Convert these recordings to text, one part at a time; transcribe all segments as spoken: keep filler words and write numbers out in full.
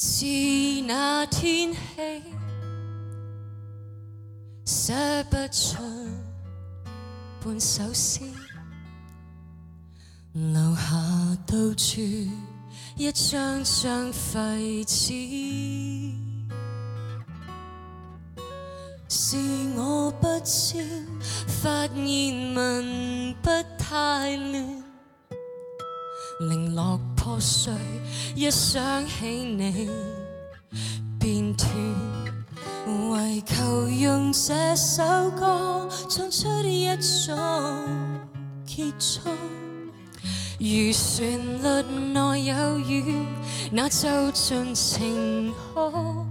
自那天起，寫不出半首詩，留下到處一張張廢紙。是我不知，發現文筆太亂，零落破碎，一想起你便斷。為求用這首歌唱出一種結束，如旋律內有雨，那就盡情哭。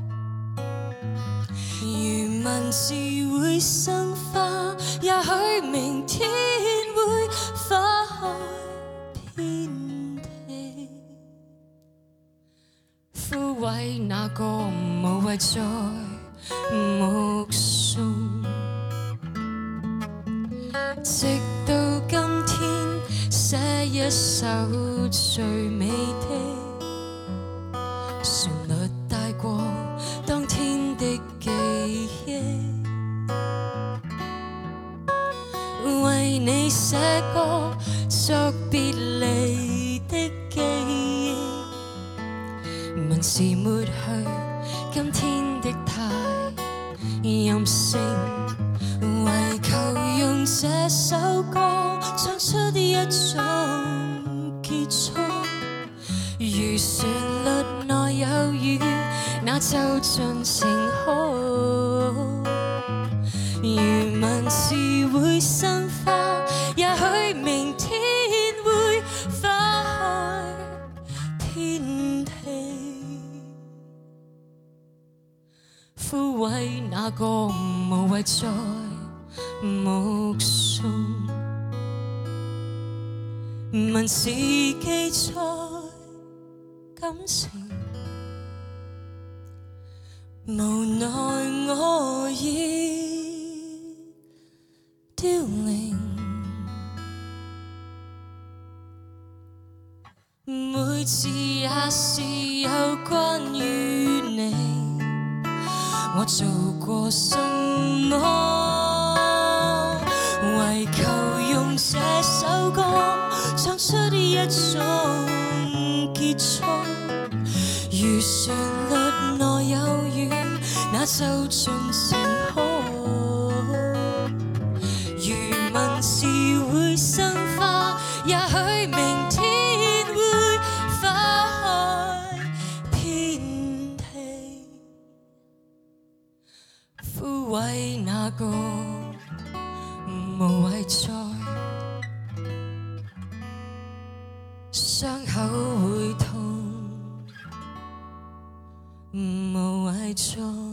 如文字會生花，也許明天會花開遍地。枯萎那個無謂再目送，直到今天寫一首最美的旋律，帶過當天的記憶，為你寫歌作別離的記憶，文字抹去今天的太任性，為求用這首歌唱出一種結束，如旋律內有雨，那就盡情哭。如文字會生花，也許明天會花開遍地。枯萎那個無謂再目送，文字記載感情，無奈我已凋零。每次也是有關於你，我做過什麼？為求用這首歌唱出一種結束，如旋律內有雨，那就盡情哭。如文字會生花，也許明天會花開遍地。枯萎那個無謂再，傷口會痛，無謂再。